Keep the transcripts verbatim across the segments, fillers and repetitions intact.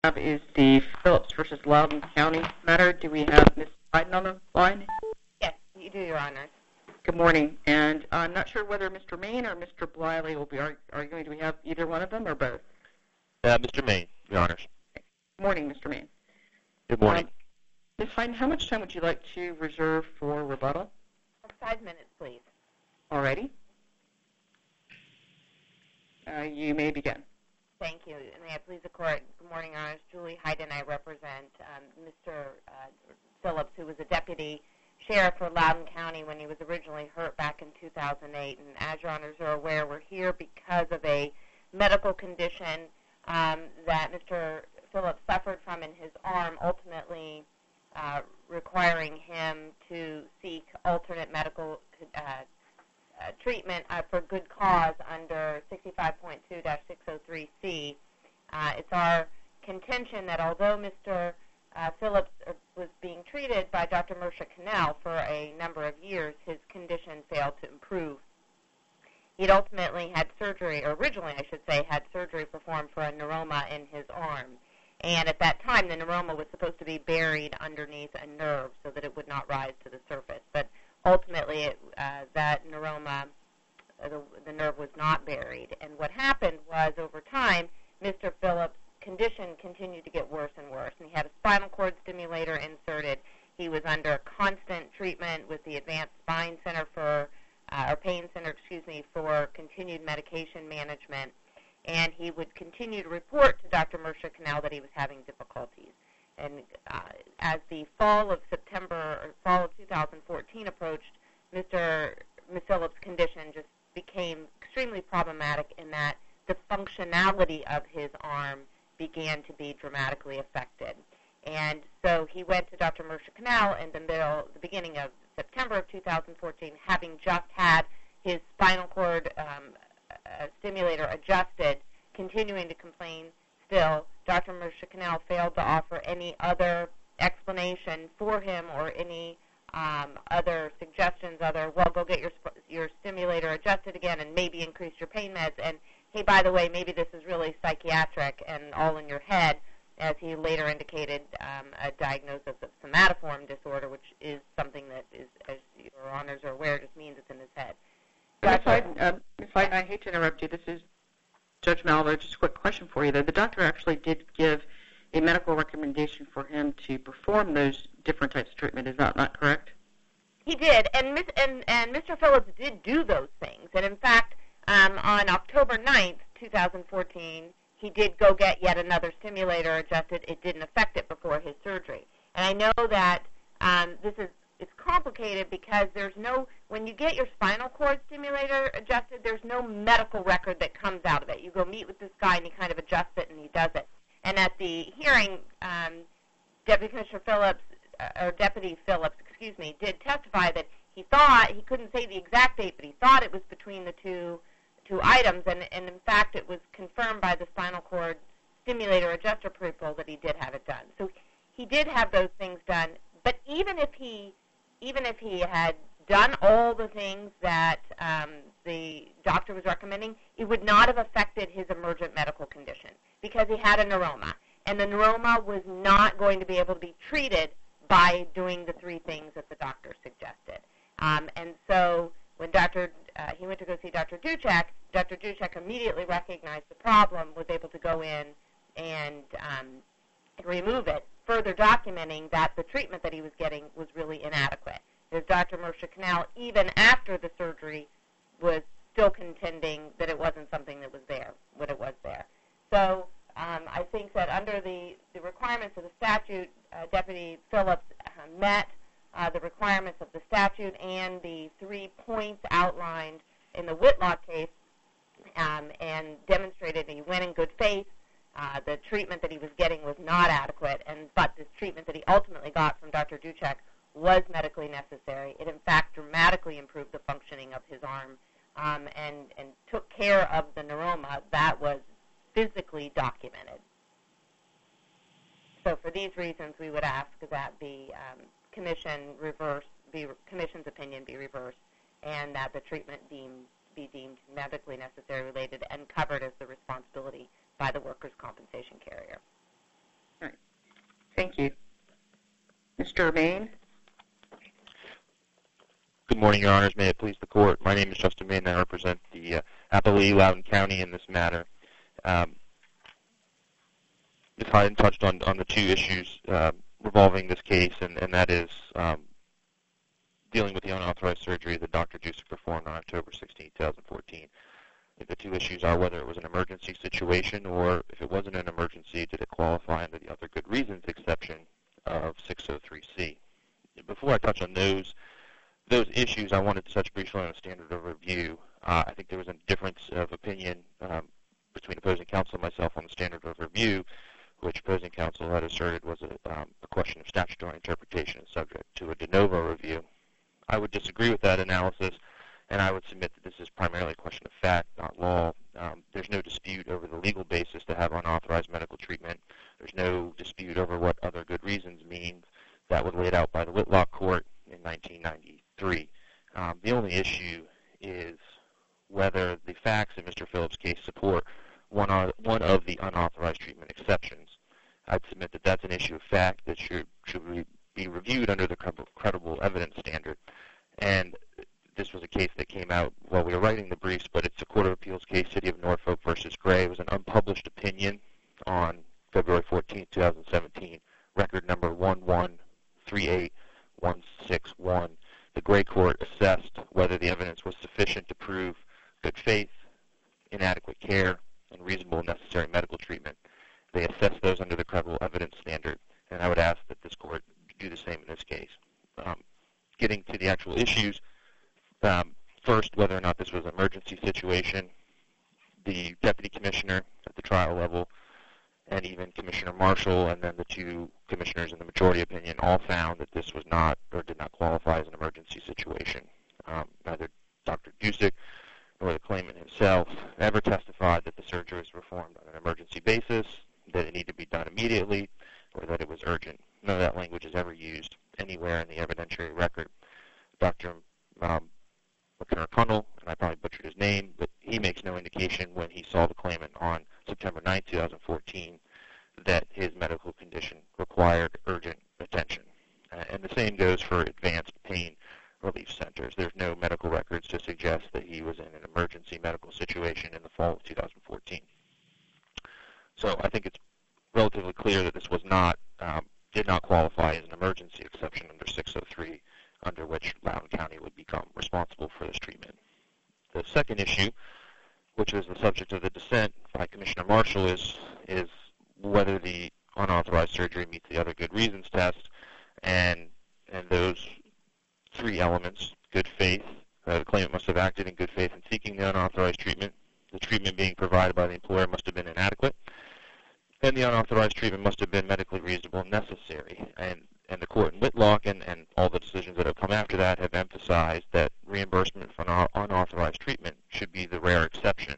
have is the Phillips versus Loudoun County matter. Do we have Miz Biden on the line? Yes, you do, Your Honors. Good morning. And I'm not sure whether Mister Maine or Mister Bliley will be arguing. Do we have either one of them or both? Uh, Mister Maine, Your Honors. Good morning, Mister Maine. Good morning. Um, Miz Biden, how much time would you like to reserve for rebuttal? Five minutes, please. All righty. Uh, you may begin. Thank you. And may I please the Court? Good morning, Your Honors. Julie Hayden. I represent um, Mister Uh, Phillips, who was a deputy sheriff for Loudoun County when he was originally hurt back in two thousand eight. And as Your Honors are aware, we're here because of a medical condition um, that Mister Phillips suffered from in his arm, ultimately uh, requiring him to seek alternate medical uh, uh, treatment uh, for good cause under sixty-five point two dash six oh three C. Uh, it's our contention that although Mister Uh, Phillips was being treated by Doctor Mersha Canal for a number of years, his condition failed to improve. He'd ultimately had surgery, or originally I should say, had surgery performed for a neuroma in his arm. And at that time, the neuroma was supposed to be buried underneath a nerve so that it would not rise to the surface. But ultimately, it, uh, that neuroma, uh, the, the nerve was not buried. And what happened was, over time, Mister Phillips' condition continued to get worse and worse, and he had a spinal cord stimulator inserted. He was under constant treatment with the Advanced Spine Center for, uh, or Pain Center, excuse me, for continued medication management, and he would continue to report to Doctor Mersha Canal that he was having difficulties. And uh, as the fall of September, or fall of two thousand fourteen approached, Mister Miz Phillips' condition just became extremely problematic in that the functionality of his arm began to be dramatically affected. And so he went to Doctor Mersha Canal in the middle, the beginning of September of two thousand fourteen, having just had his spinal cord um, uh, stimulator adjusted, continuing to complain still. Doctor Mersha Canal failed to offer any other explanation for him or any um, other suggestions other, well, go get your your stimulator adjusted again and maybe increase your pain meds. And hey, by the way, maybe this is really psychiatric and all in your head, as he later indicated um, a diagnosis of somatoform disorder, which is something that is, as your honors are aware, just means it's in his head. Miz Hayden, uh, Miz Hayden, I hate to interrupt you. This is Judge Malver. Just a quick question for you, though. The doctor actually did give a medical recommendation for him to perform those different types of treatment. Is that not correct? He did, and, Miss, and, and Mister Phillips did do those things. And, in fact, Um, on October ninth, two thousand fourteen, he did go get yet another stimulator adjusted. It didn't affect it before his surgery. And I know that um, this is it's complicated because there's no, when you get your spinal cord stimulator adjusted, there's no medical record that comes out of it. You go meet with this guy and he kind of adjusts it and he does it. And at the hearing, um, Deputy Commissioner Phillips, uh, or Deputy Phillips, excuse me, did testify that he thought, he couldn't say the exact date, but he thought it was between the two two items, and, and in fact it was confirmed by the spinal cord stimulator adjuster people that he did have it done. So he did have those things done, but even if he even if he had done all the things that um, the doctor was recommending, it would not have affected his emergent medical condition because he had a neuroma, and the neuroma was not going to be able to be treated by doing the three things that the doctor suggested. Um, and so when Doctor Uh, he went to go see Doctor Duchek, Doctor Duchek immediately recognized the problem, was able to go in and um, remove it, further documenting that the treatment that he was getting was really inadequate. There's Doctor Mersha Canal, even after the surgery, was still contending that it wasn't something that was there, when it was there. So um, I think that under the, the requirements of the statute, uh, Deputy Phillips uh, met Uh, the requirements of the statute and the three points outlined in the Whitlock case um, and demonstrated that he went in good faith. Uh, the treatment that he was getting was not adequate, and but this treatment that he ultimately got from Doctor Duchek was medically necessary. It, in fact, dramatically improved the functioning of his arm um, and, and took care of the neuroma that was physically documented. So for these reasons, we would ask that the um, commission reverse, be, commission's opinion be reversed, and that the treatment deem, be deemed medically necessary, related, and covered as the responsibility by the workers' compensation carrier. Mister Maine? Good morning, Your Honors. May it please the Court. My name is Justin Maine, and I represent the uh, appellee, Loudoun County, in this matter. Um, Miz Hyden touched on, on the two issues uh, revolving this case, and, and that is um, dealing with the unauthorized surgery that Doctor Jusick performed on October sixteenth, twenty fourteen. I think the two issues are whether it was an emergency situation, or if it wasn't an emergency, did it qualify under the other good reasons exception of six oh three C. Before I touch on those those issues, I wanted to touch briefly on a standard of review. Uh, I think there was a difference of opinion um, between opposing counsel and myself on the standard of review, which opposing counsel had asserted was a, um, a question of statutory interpretation and subject to a de novo review. I would disagree with that analysis, and I would submit that this is primarily a question of fact, not law. Um, there's no dispute over the legal basis to have unauthorized medical treatment. There's no dispute over what other good reasons means. That was laid out by the Whitlock Court in nineteen ninety-three. Um, the only issue is whether the facts in Mister Phillips' case support one, of, one of the unauthorized treatment exceptions. I'd submit that that's an issue of fact that should, should re- be reviewed under the credible evidence standard. And this was a case that came out while we were writing the briefs, but it's a Court of Appeals case, City of Norfolk versus Gray. It was an unpublished opinion on February fourteenth, twenty seventeen, record number one one three eight one six one. The Gray Court assessed whether the evidence was sufficient to prove good faith, inadequate care, and reasonable and necessary medical treatment. They assessed those under the credible evidence standard, and I would ask that this Court do the same in this case. Um, getting to the actual issues, um, first, whether or not this was an emergency situation, the Deputy Commissioner at the trial level and even Commissioner Marshall and then the two commissioners in the majority opinion all found that this was not or did not qualify as an emergency situation. Um, neither Doctor Jusick nor the claimant himself ever testified that the surgery was performed on an emergency basis, that it needed to be done immediately, or that it was urgent. None of that language is ever used anywhere in the evidentiary record. Doctor Um, McConnell, and I probably butchered his name, but he makes no indication when he saw the claimant on September ninth, twenty fourteen, that his medical condition required urgent attention. Uh, and the same goes for advanced pain relief centers. There's no medical records to suggest that he was in an emergency medical situation in the fall of two thousand fourteen. So I think it's relatively clear that this was not, um, did not qualify as an emergency exception under six oh three, under which Loudoun County would become responsible for this treatment. The second issue, which was the subject of the dissent by Commissioner Marshall, is is whether the unauthorized surgery meets the other good reasons test, and and those three elements: good faith, uh, the claimant must have acted in good faith in seeking the unauthorized treatment, the treatment being provided by the employer must have been inadequate, and the unauthorized treatment must have been medically reasonable and necessary. And and the court in Whitlock and, and all the decisions that have come after that have emphasized that reimbursement for un- unauthorized treatment should be the rare exception.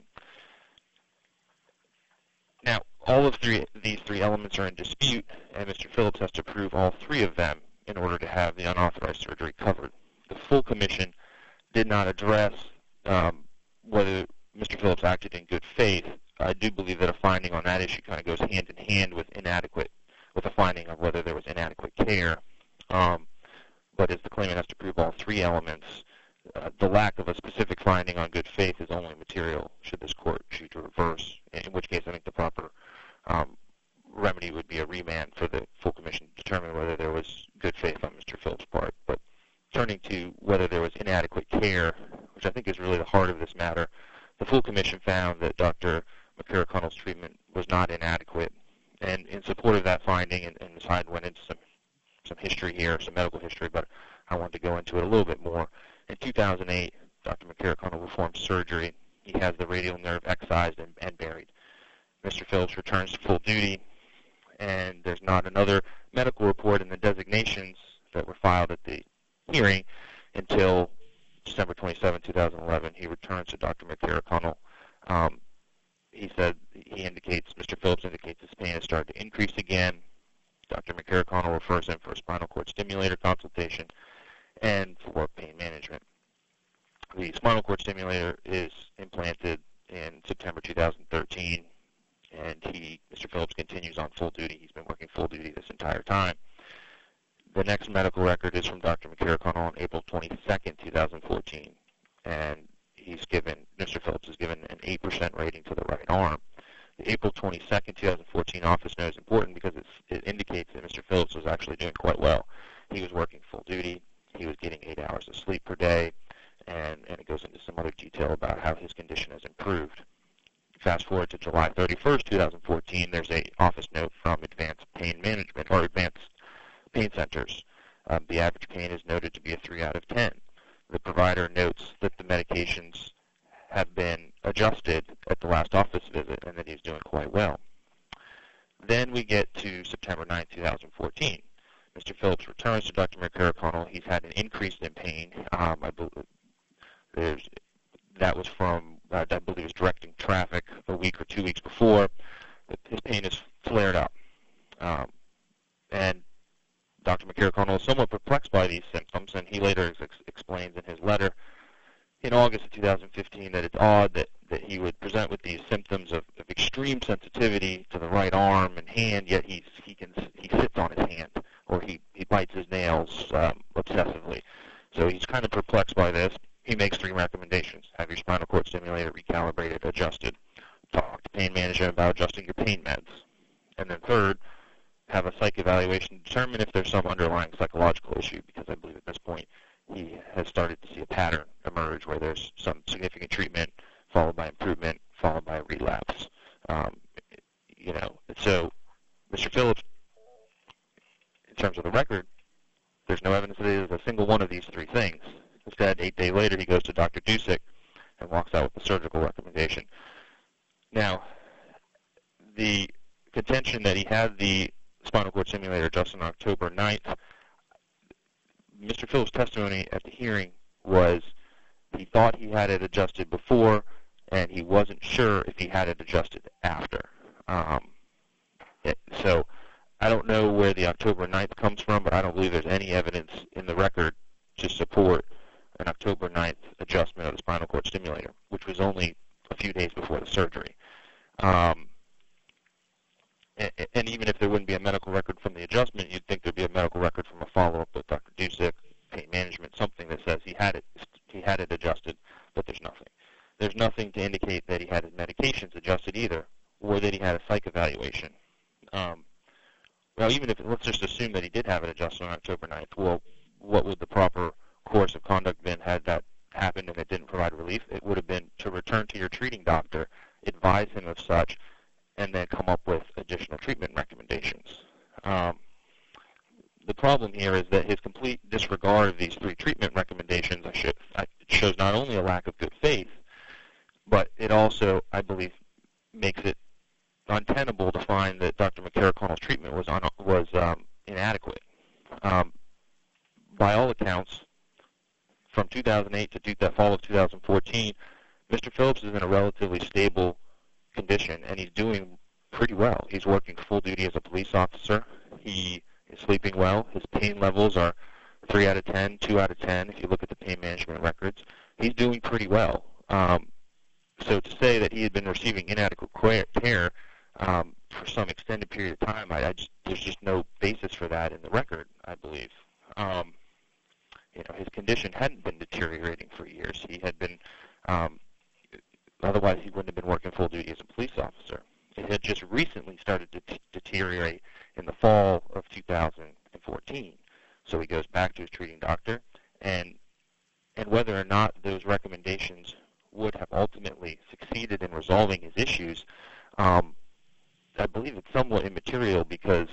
Now, all of three, these three elements are in dispute, and Mister Phillips has to prove all three of them in order to have the unauthorized surgery covered. The full commission did not address um, whether Mister Phillips acted in good faith. I do believe that a finding on that issue kind of goes hand in hand with inadequate with a finding of whether there was inadequate care. Um, but as the claimant has to prove all three elements, uh, the lack of a specific finding on good faith is only material should this court choose to reverse, in which case I think the proper um, remedy would be a remand for the full commission to determine whether there was good faith on Mister Phillips' part. But turning to whether there was inadequate care, which I think is really the heart of this matter, the full commission found that Doctor McConnell's treatment was not inadequate. And in support of that finding, and, and Miz Hyde went into some, some history here, some medical history, but I wanted to go into it a little bit more. In two thousand eight, Doctor McConnell performed surgery. He has the radial nerve excised and, and buried. Mister Phillips returns to full duty, and there's not another medical report in the designations that were filed at the hearing until December twenty-seventh, two thousand eleven. He returns to Doctor McConnell. Um, He said, he indicates, Mister Phillips indicates his pain has started to increase again. Doctor McConnell refers him for a spinal cord stimulator consultation and for pain management. The spinal cord stimulator is implanted in September two thousand thirteen, and he, Mister Phillips, continues on full duty. He's been working full duty this entire time. the next medical record is from Doctor McCarrick on April twenty-second, two thousand fourteen, and he's given, Mister Phillips is given an eight percent rating to the right arm. The April twenty-second, two thousand fourteen office note is important because it's, it indicates that Mister Phillips was actually doing quite well. He was working full duty. He was getting eight hours of sleep per day, and, and it goes into some other detail about how his condition has improved. Fast forward to July thirty-first, two thousand fourteen, there's a office note from Advanced Pain Management, or Advanced Pain Centers. Um, the average pain is noted to be a three out of ten. The provider notes that the medications have been adjusted at the last office visit and that he's doing quite well. Then we get to September ninth, two thousand fourteen. Mister Phillips returns to Doctor McCarrick. He's had an increase in pain. Um, I believe there's, that was from, uh, I believe, was directing traffic a week or two weeks before. His pain has flared up. Um, and Doctor McCarrick is somewhat perplexed by these symptoms, and he later ex- explains in his letter in August of two thousand fifteen that it's odd that, that he would present with these symptoms of, of extreme sensitivity to the right arm and hand, yet he's, he can he sits on his hand, or he, he bites his nails um, obsessively. So he's kind of perplexed by this. He makes three recommendations. Have your spinal cord stimulator recalibrated, adjusted. Talk to pain management about adjusting your pain meds. And then third, have a psych evaluation to determine if there's some underlying psychological issue, because I believe at this point he has started to see a pattern emerge where there's some significant treatment followed by improvement, followed by relapse. Um, you know, so Mister Phillips, in terms of the record, there's no evidence that it is a single one of these three things. Instead, eight days later, he goes to Doctor Dusick and walks out with a surgical recommendation. Now, the contention that he had the spinal cord stimulator adjusted on October ninth, Mister Phillips' testimony at the hearing was he thought he had it adjusted before, and he wasn't sure if he had it adjusted after. Um, it, so I don't know where the October ninth comes from, but I don't believe there's any evidence in the record to support an October ninth adjustment of the spinal cord stimulator, which was only a few days before the surgery. Um, and, and even if there wouldn't be a medical record from the adjustment, you'd think there'd be a medical record from a follow-up with Doctor Dusick, pain management, something that says he had it he had it adjusted, but there's nothing. There's nothing to indicate that he had his medications adjusted either, or that he had a psych evaluation. Um, well, even if, let's just assume that he did have it adjusted on October ninth, well, what would the proper course of conduct been had that happened and it didn't provide relief? It would have been to return to your treating doctor, advise him of such, and then come up with additional treatment recommendations. Um, the problem here is that his complete disregard of these three treatment recommendations I should, I, it shows not only a lack of good faith, but it also, I believe, makes it untenable to find that Doctor McCarrick-Connell's treatment was, un, was um, inadequate. Um, by all accounts, from two thousand eight to two, that fall of two thousand fourteen, Mister Phillips is in a relatively stable condition, and he's doing pretty well. He's working full duty as a police officer. He is sleeping well. His pain levels are three out of ten, two out of ten, if you look at the pain management records. He's doing pretty well. Um, so to say that he had been receiving inadequate care um, for some extended period of time, I, I just, there's just no basis for that in the record, I believe. Um, you know, his condition hadn't been deteriorating for years. He had been, um, otherwise he wouldn't have been working full duty as a police officer. It had just recently started to t- deteriorate in the fall of two thousand fourteen. So he goes back to his treating doctor, and and whether or not those recommendations would have ultimately succeeded in resolving his issues, um, I believe it's somewhat immaterial because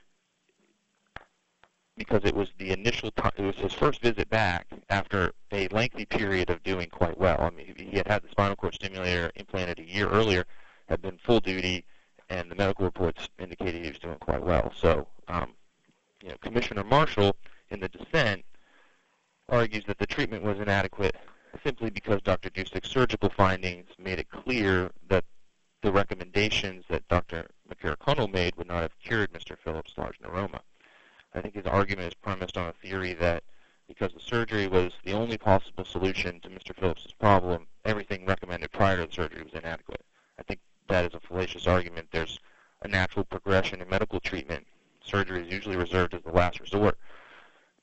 because it was the initial time, it was his first visit back after a lengthy period of doing quite well. I mean, he had had the spinal cord stimulator implanted a year earlier, had been full duty, and the medical reports indicated he was doing quite well. So, um, you know, Commissioner Marshall, in the dissent, argues that the treatment was inadequate simply because Doctor Dusick's surgical findings made it clear that the recommendations that Doctor McCarrick-Connell made would not have cured Mister Phillips' large neuroma. I think his argument is premised on a theory that because the surgery was the only possible solution to Mister Phillips' problem, everything recommended prior to the surgery was inadequate. I think that is a fallacious argument. There's a natural progression in medical treatment. Surgery is usually reserved as the last resort.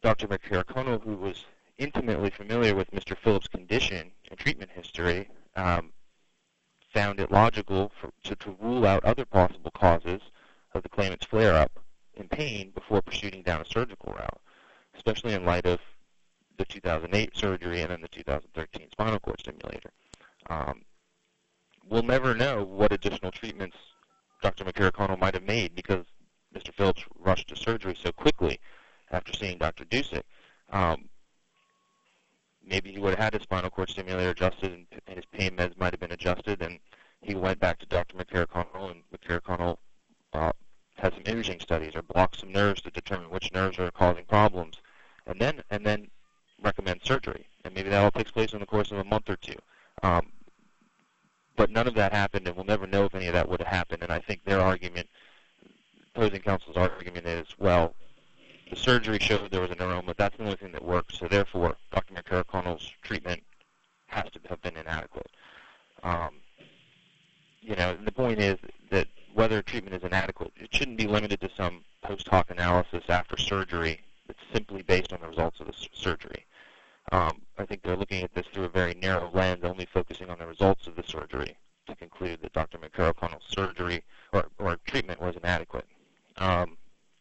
Doctor Mercuricono, who was intimately familiar with Mister Phillips' condition and treatment history, um, found it logical for, to, to rule out other possible causes of the claimant's flare-up in pain before proceeding down a surgical route, especially in light of the two thousand eight surgery and then the two thousand thirteen spinal cord stimulator. Um, we'll never know what additional treatments Doctor Mercuricono might have made because Mister Phillips rushed to surgery so quickly after seeing Doctor Dusick. Um, maybe he would have had his spinal cord stimulator adjusted and, and his pain meds might have been adjusted, and he went back to Doctor Mercuricono, and Mercuricono uh, had some imaging studies or blocked some nerves to determine which nerves are causing problems, and then and then recommend surgery. And maybe that all takes place in the course of a month or two. Um, but none of that happened, and we'll never know if any of that would have happened. And I think their argument, opposing counsel's argument is, well, the surgery showed there was a neuroma. That's the only thing that works, so therefore Doctor Mercuricono's treatment has to have been inadequate. Um, you know, the point is that whether treatment is inadequate, it shouldn't be limited to some post hoc analysis after surgery that's simply based on the results of the s- surgery. Um, I think they're looking at this through a very narrow lens, only focusing on the results of the surgery to conclude that Doctor Mercuricono's surgery or, or treatment was inadequate. Um,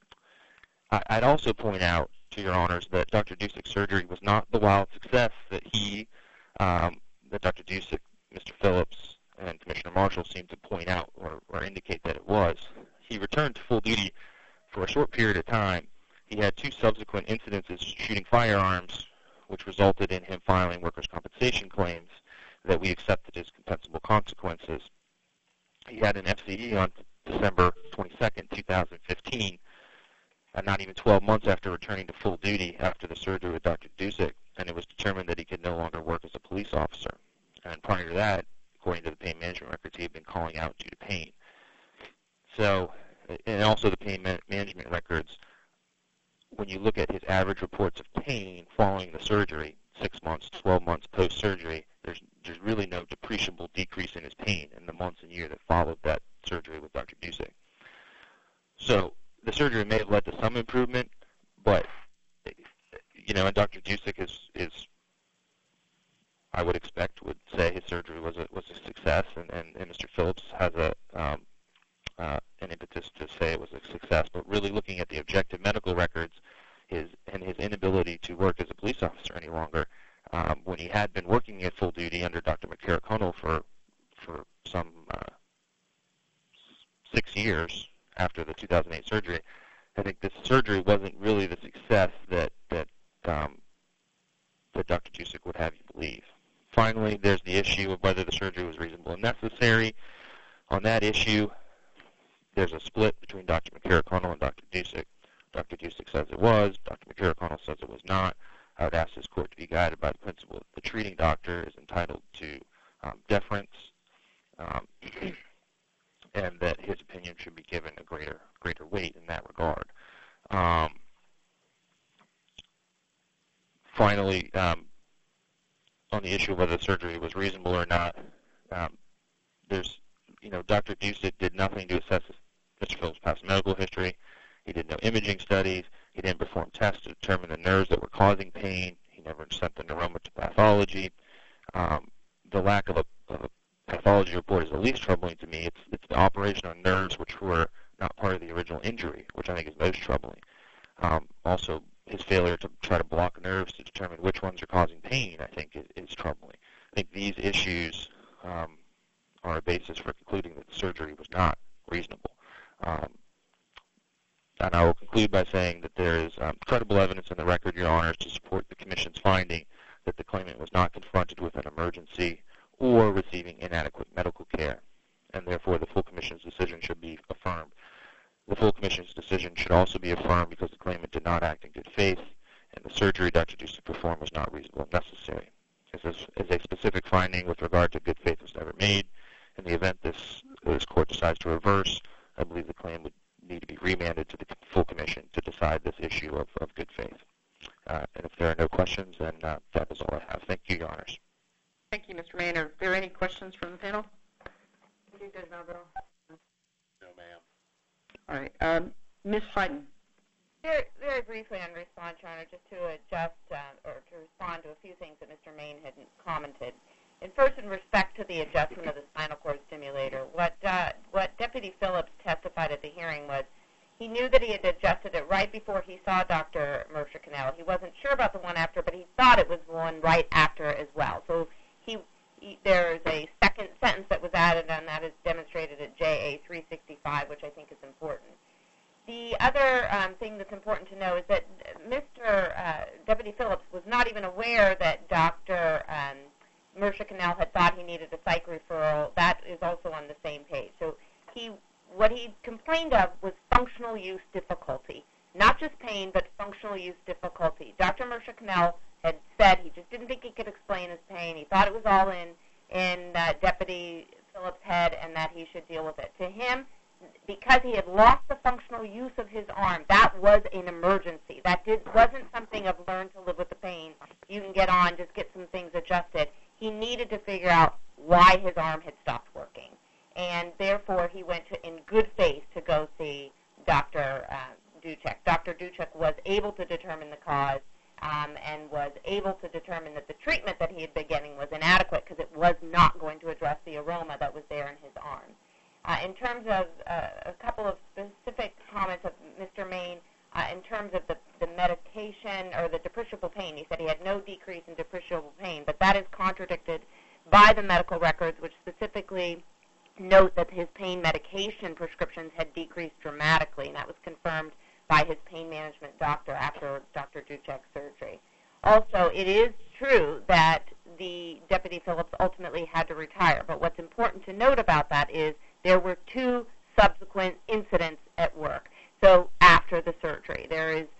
I, I'd also point out, to your honors, that Doctor Dusick's surgery was not the wild success that he, um, that Doctor Dusick, Mister Phillips, and Commissioner Marshall seemed to point out or, or indicate that it was. He returned to full duty for a short period of time. He had two subsequent incidences shooting firearms, which resulted in him filing workers' compensation claims that we accepted as compensable consequences. He had an F C E on December twenty-second, two thousand fifteen, uh, not even twelve months after returning to full duty after the surgery with Doctor Dusick, and it was determined that he could no longer work as a police officer. And prior to that, according to the pain management records, he had been calling out due to pain. So, and also the pain ma- management records, when you look at his average reports of pain following the surgery, six months, twelve months post-surgery, there's there's really no depreciable decrease in his pain in the months and year that followed that surgery with Doctor Dusick. So the surgery may have led to some improvement, but, you know, and Doctor Dusick is, is I would expect, would say his surgery was a, was a success, and, and, and Mister Phillips has a um, uh, an impetus to say it was a success, but really looking at the objective medical records his, and his inability to work as a police officer any longer, um, when he had been working at full duty under Doctor Mercuricono for for some uh, six years after the two thousand eight surgery, I think this surgery wasn't really the success that that um, that Doctor Dusick would have you believe. Finally, there's the issue of whether the surgery was reasonable and necessary. On that issue, there's a split between Doctor Mercuricono and Doctor Dusick. Doctor Dusick says it was. Doctor Mercuricono says it was not. I would ask this court to be guided by the principle that the treating doctor is entitled to um, deference, um, and that his opinion should be given a greater greater weight in that regard. Um, finally, um, on the issue of whether the surgery was reasonable or not, um, there's, you know, Doctor Dusick did nothing to assess Mister Phillips' past medical history. He did no imaging studies. He didn't perform tests to determine the nerves that were causing pain. He never sent the neuroma to pathology. Um, the lack of a, of a pathology report is the least troubling to me. It's, it's the operation on nerves which were not part of the original injury, which I think is most troubling. Um, also, his failure to try to block nerves to determine which ones are causing pain, I think, is, is troubling. I think these issues um, are a basis for concluding that the surgery was not reasonable. Um, and I will conclude by saying that there is um, credible evidence in the record, Your Honors, to support the Commission's finding that the claimant was not confronted with an emergency or receiving inadequate medical care, and therefore the full Commission's decision should be affirmed. The full Commission's decision should also be affirmed because the claimant did not act in good faith, and the surgery Doctor Dusick performed was not reasonable and necessary. As a, as a specific finding with regard to good faith was never made, in the event this, this Court decides to reverse, I believe the claim would need to be remanded to the full Commission to decide this issue of, of good faith. Uh, and if there are no questions, then uh, that is all I have. Thank you, Your Honors. Thank you, Mister Maynard. Are there any questions from the panel? Thank you, Judge Malbrough. No, ma'am. All right. Um, Miz Hyden. Very, very briefly on response, Your Honor, just to adjust uh, or to respond to a few things that Mister Main had commented. And first, in respect to the adjustment of the spinal cord stimulator, what uh, what Deputy Phillips testified at the hearing was he knew that he had adjusted it right before he saw Doctor Mercer-Cannell. He wasn't sure about the one after, but he thought it was one right after as well. So he, he there's a second sentence that was added, and that is demonstrated at J A three sixty-five, which I think is important. The other um, thing that's important to know is that Mister Uh, Deputy Phillips was not even aware that Doctor Um, Mercer-Cannell had thought he needed a psych referral. That is also on the same page. So he, what he complained of was functional use difficulty, not just pain, but functional use difficulty. Doctor Mercer-Cannell had said he just didn't think he could explain his pain. He thought it was all in in uh, Deputy Phillips' head, and that he should deal with it. To him, because he had lost the functional use of his arm, that was an emergency. That did, wasn't something of learn to live with the pain. You can get on, just get some things adjusted. He needed to figure out why his arm had stopped working. And therefore, he went to, in good faith to go see Doctor Uh, Duchek. Doctor Duchek was able to determine the cause um, and was able to determine that the treatment that he had been getting was inadequate because it was not going to address the aroma that was there in his arm. Uh, in terms of uh, a couple of specific comments of Mister Main, uh, in terms of the, the medication or the depreciable pain, he said he had no decrease in depreciable pain, but that is contradicted by the medical records, which specifically note that his pain medication prescriptions had decreased dramatically, and that was confirmed by his pain management doctor after Doctor Duchek's surgery. Also, it is true that the Deputy Phillips ultimately had to retire, but what's important to note about that is there were two subsequent incidents at work. So after the surgery, there is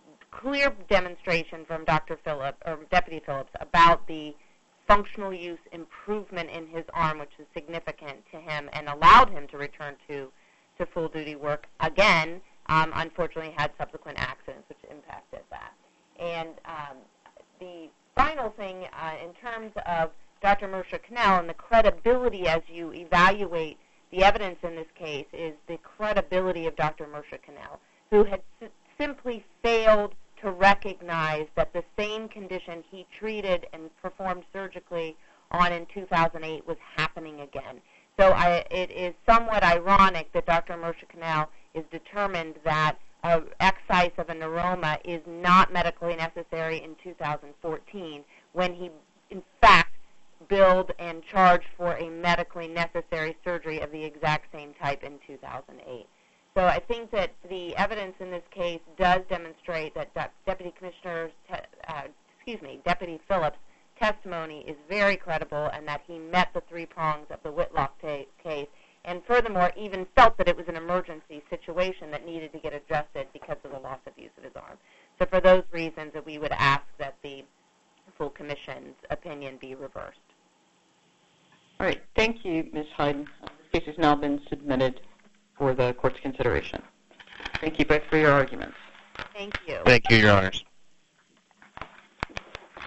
clear demonstration from Doctor Phillips or Deputy Phillips about the functional use improvement in his arm, which is significant to him and allowed him to return to, to full-duty work again. Um, unfortunately, had subsequent accidents, which impacted that. And um, the final thing, uh, in terms of Doctor Mercer-Cannell and the credibility as you evaluate the evidence in this case, is the credibility of Doctor Mercer-Cannell, who had s- simply failed to recognize that the same condition he treated and performed surgically on in two thousand eight was happening again. So I, it is somewhat ironic that Doctor Mercer-Cannell is determined that an excise of a neuroma is not medically necessary in two thousand fourteen, when he, in fact, billed and charged for a medically necessary surgery of the exact same type in two thousand eight. So I think that the evidence in this case does demonstrate that De- Deputy Commissioner, te- uh, excuse me, Deputy Phillips' testimony is very credible, and that he met the three prongs of the Whitlock ta- case, and furthermore even felt that it was an emergency situation that needed to get adjusted because of the loss of use of his arm. So for those reasons, that we would ask that the full commission's opinion be reversed. All right. Thank you, Miz Hayden. Uh, This case has now been submitted for the court's consideration. Thank you both for your arguments. Thank you. Thank you, Your Honors.